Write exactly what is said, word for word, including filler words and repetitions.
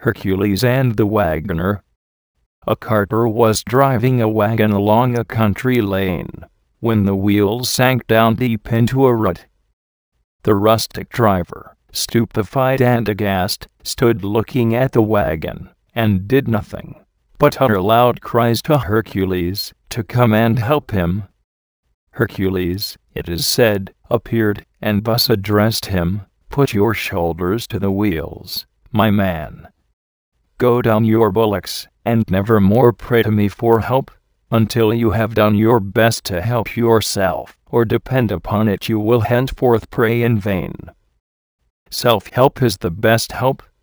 Hercules and the Wagoner. A carter was driving a wagon along a country lane when the wheels sank down deep into a rut. The rustic driver, stupefied and aghast, stood looking at the wagon and did nothing but utter loud cries to Hercules to come and help him. Hercules, it is said, appeared and thus addressed him: "Put your shoulders to the wheels, my man. Go down your bullocks, and never more pray to me for help, until you have done your best to help yourself, or depend upon it you will henceforth pray in vain. Self-help is the best help,